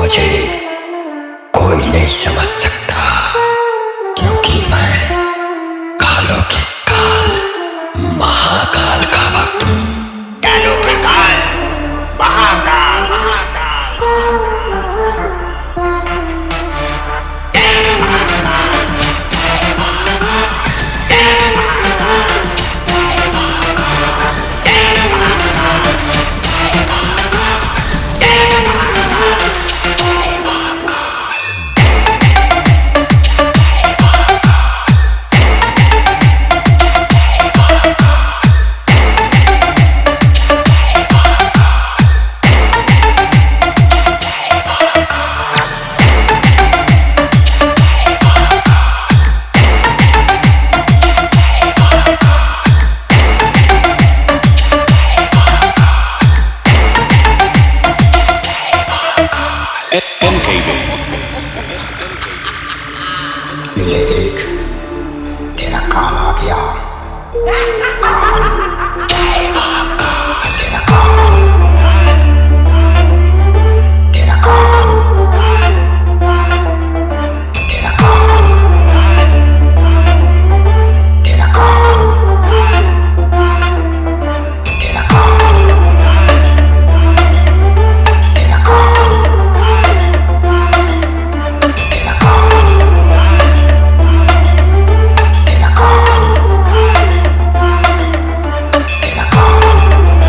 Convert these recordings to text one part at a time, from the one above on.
मुझे कोई नहीं समझ सकता, क्योंकि मैं कालों के काल महाकाल का भक्त हूँ। कालों के काल महाकाल महाकाल NKB। ले देख, तेरा काल आ गया। काल, तेरा काल, तेरा काल, तेरा काल, तेरा काल, तेरा काल, तेरा काल, तेरा काल, तेरा काल, तेरा काल,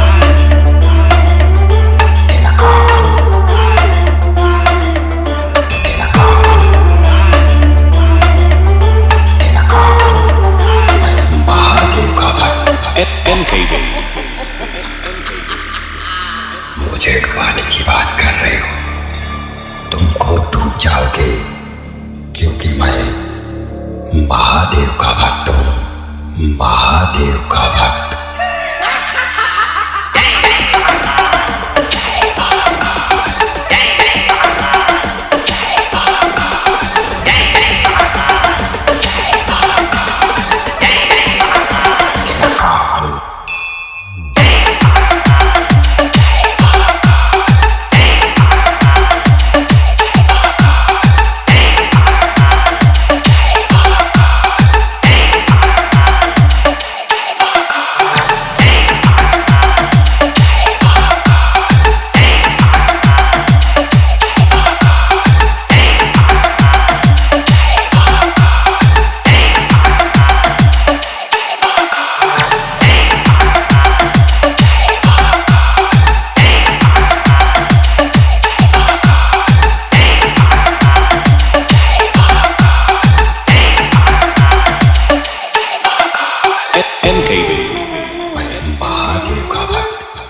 तेरा काल, तेरा काल, तेरा काल। मैं महादेव का भक्त। NKB। मुझे डुबाने की बात कर रहे हो, तुमको डूब जाओगे, क्योंकि मैं महादेव का भक्त हूँ। महादेव का भक्त। तेरा काल, NKB। मैं महादेव का भक्त।